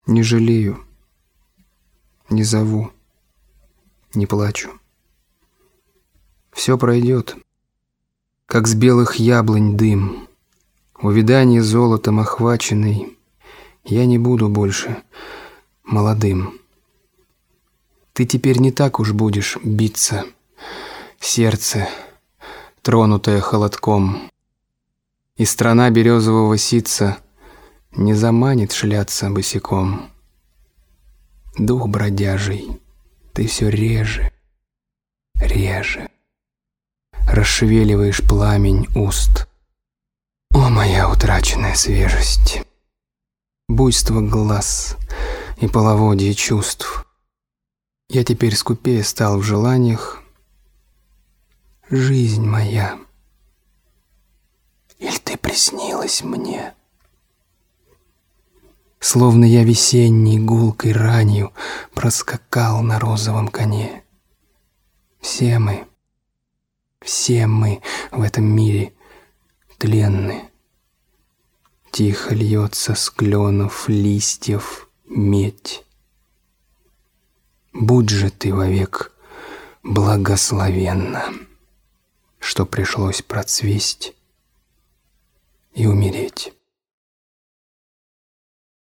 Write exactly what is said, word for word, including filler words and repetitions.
Не жалею, не зову, не плачу. Все пройдет, как с белых яблонь дым. Увиданье золотом охваченный, я не буду больше молодым. Ты теперь не так уж будешь биться, сердце, тронутое холодком, и страна березового ситца не заманит шляться босиком. Дух бродяжий, ты все реже, реже расшевеливаешь пламень уст. О, моя утраченная свежесть, буйство глаз и половодье чувств. Я теперь скупее стал в желаниях. Жизнь моя, иль ты приснилась мне? Словно я весенней гулкой ранью проскакал на розовом коне. Все мы, все мы в этом мире тленны. Тихо льется с кленов листьев медь. Будь же ты вовек благословенна, что пришлось процвесть и умереть.